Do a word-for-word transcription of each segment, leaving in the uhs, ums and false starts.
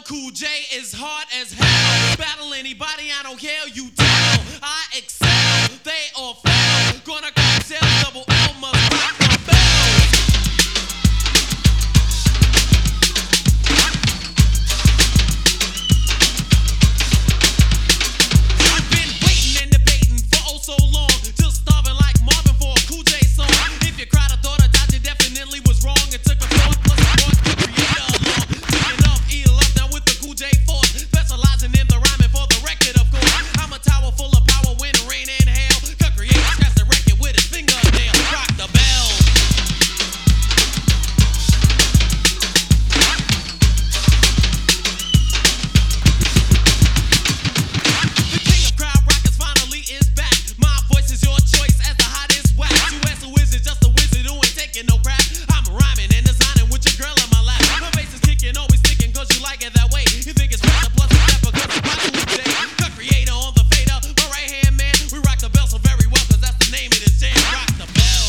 Cool J is hard as hell. Battle anybody, I don't care, you tell. I excel, they all fail. Gonna cocktail, double L must rock the bell. I've been waiting and debating for oh so long, just starving like Marvin for a Cool J song. If you cried, I thought I died, you definitely was wrong. It took a thought plus a thought to create a along. Taking off, eat up now with the Cool J force, specializing in the rhyming for the record, of course. I'm a tower full of power, wind, rain, and hail. Cut creator, scratch the record with his fingernail. Rock the bell. The king of crowd rockers finally is back. My voice is your choice as the hottest whack. You ask who is it, just a wizard who ain't taking no crap. I'm rhyming and designing with your girl in my lap. My bass is kicking, always sticking, cause you like it that way. You think it's special, plus it's step because it's my Cool J. Cut creator on the fader, my right hand man. We rock the bell so very well, cause that's the name of this jam. Rock the bell.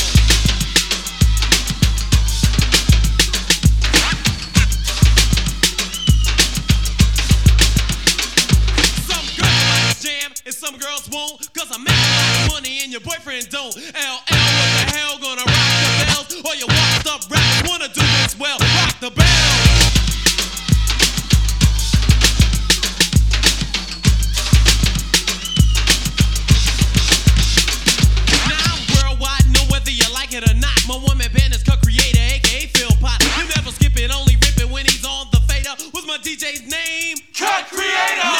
Some girls like this jam and some girls won't, cause I make a lot of money and your boyfriend don't. L L, what the hell, gonna rock the bells? All your washed up rappers wanna do this well. Rock the bell. Now I'm worldwide, know whether you like it or not. My one man band is Cut Creator, aka Phil Pot. You never skip it, only rip it when he's on the fader. What's my D J's name? Cut Creator!